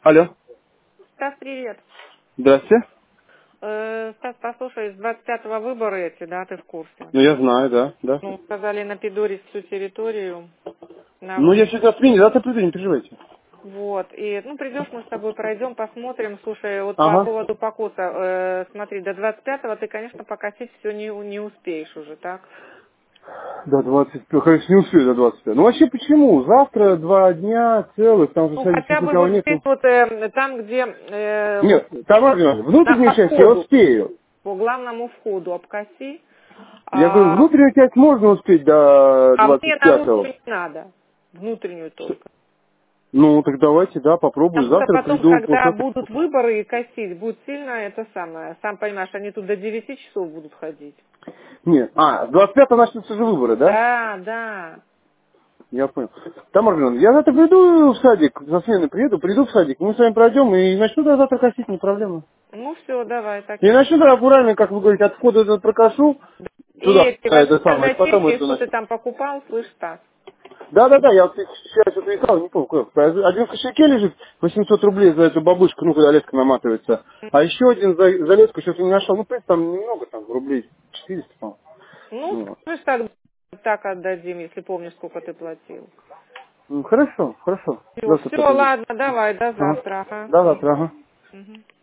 Алло. Стас, привет. Здрасте. Стас, послушай, с 25-го выборы эти, да, ты в курсе? Ну, я знаю, да, да. Ну, сказали на Пидоре всю территорию. Ну, я сейчас принял, завтра приду, не переживайте. Вот, и, ну, придешь, мы с тобой пройдем, посмотрим. Слушай, вот по Ага. поводу покоса, смотри, до 25-го ты, конечно, покосить все не успеешь уже, так? До 25, конечно, не успею до 25. Ну, вообще, почему? Завтра 2 дня целых, там же Ну, садик чуть хотя бы никого вот здесь нету. вот, там, где, вот Нет, там, внутреннюю по часть я входу, успею. по главному входу обкоси, Я говорю, а, внутреннюю часть можно успеть до а мне 25-го. наружу не надо, внутреннюю только. Ну, так давайте, да, попробую. Потому что Завтра потом, приду когда после... будут выборы и косить, будет сильно это самое. Сам понимаешь, они тут до 9 часов будут ходить. Нет, 25-го начнутся же выборы, да? Да, да. Я понял. Тамара Ивановна, я завтра приду в садик, за смены приду в садик, мы с вами пройдем и начну тогда завтра косить, не проблема. Ну все, давай, так И и... начну тогда аккуратно, как вы говорите, от входа этот прокошу, И туда, эти это возьми самое, тогда и потом чеки, это что ты начну. там покупал, слышь, Стас? Да-да-да, я вот сейчас это искал, не помню, куда. Один в кошельке лежит, 800 рублей за эту бабушку, ну, когда леска наматывается. А еще один за леску что-то не нашел. Ну, в принципе, там немного, там, рублей 400, по-моему. Ну, Ну, вот. слышь, так отдадим, если помнишь, сколько ты платил. Ну, хорошо, хорошо. Все, Завтра все, приду. ладно, давай, до Ага. завтра. Ага. Да, завтра, ага. Мгм.